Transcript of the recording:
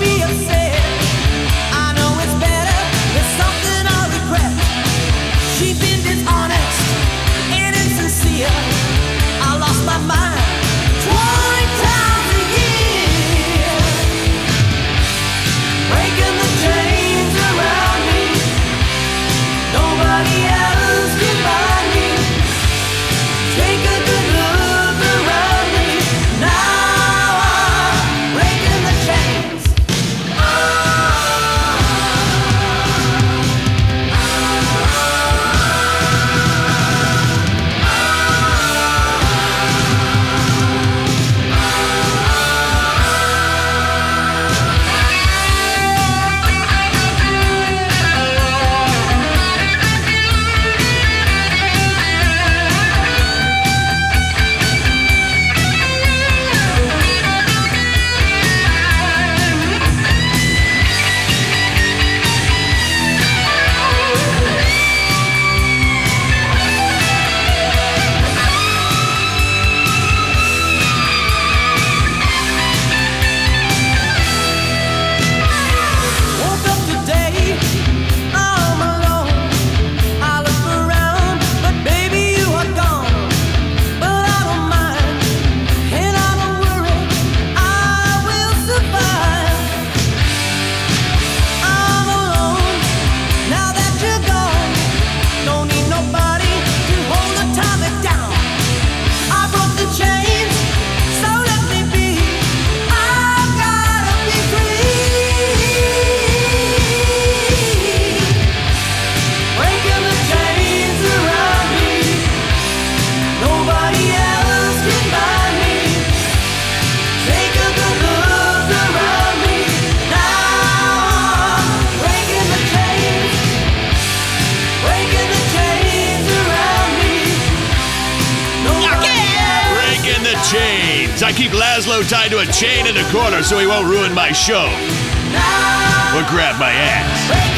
be upset. I know it's better. It's something I regret. She's been dishonest and insincere. I lost my mind 20 times a year. Breaking the chains around me. Nobody else can find me. Take a good look around me. Now I'm breaking the chains. Woke up today, I'm alone. I look around, but baby you are gone. But I don't mind, and I don't worry, I will survive. I'm alone, now that you're gone. Don't need nobody to hold the topic down. I broke the chains, so let me be. I've gotta be free. Breaking the chains around me. Nobody else can find me. Take a good look around me. Now I'm breaking the chains. Breaking the chains around me. Nobody else. Breaking the chains. I keep Laszlo tied to a chain in the corner so he won't ruin my show Now or grab my ass. breaking